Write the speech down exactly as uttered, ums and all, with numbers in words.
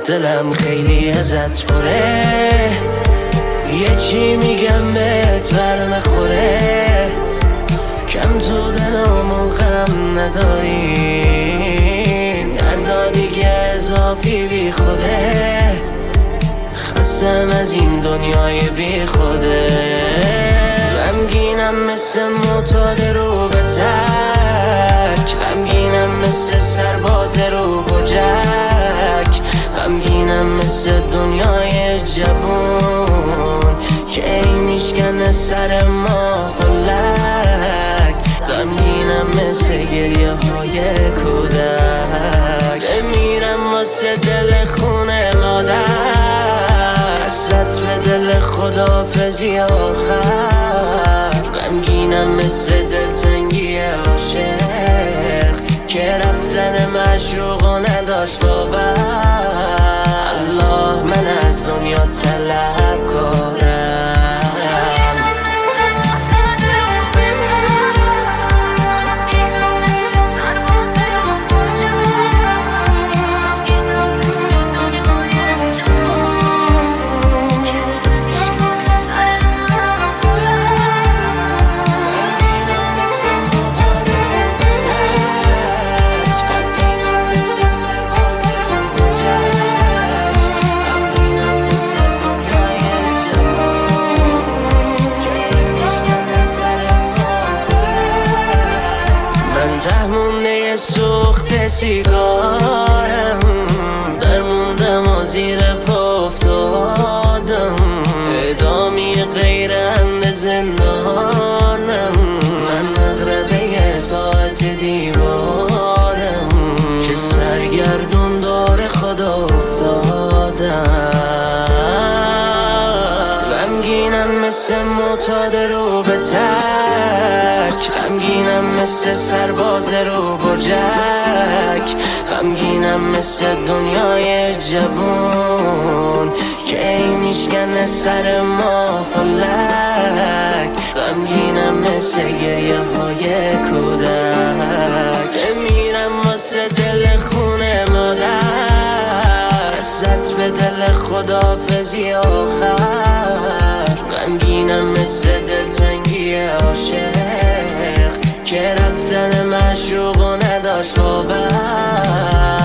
دلم خیلی ازت پره، یه چی میگم بهت بر نخوره، کم تو دلمون غم نداری، دردا دیگه اضافی بی خوده، خستم از این دنیای بی خوده. غمگینم مثل معتاد رو به ترک، غمگینم مثل سرباز رو بجک، غمگینم مثل دنیای جوون که ای میشکنه سر ما فلک، غمگینم مثل گریه های کودک، بمیرم واسه دل خونه مادر، حسرت به دل خداحافظی آخر، غمگینم مثل دلتنگی عاشق که رفتن معشوق و نداشت باور. الله من از دنیا طلب کارم، ته مونده سوخت سیگارم، در موندم و زیر پا افتادم، ادامی غیر اند زندانم، من مغربه ساعت دیوارم که سرگردون دار خدا افتادم. غمگینم مثل معتاد رو به ترک، غمگینم مثل سرباز رو بجک، غمگینم مثل دنیای جوون که ای میشکنه سر ما فلک، غمگینم مثل گریه های کودک، بمیرم واسه دل خونه مادر، حسرت به دل خداحافظی آخر، غمگینم مثل دلتنگی عاشق که رفتن معشوق و نداشت باور.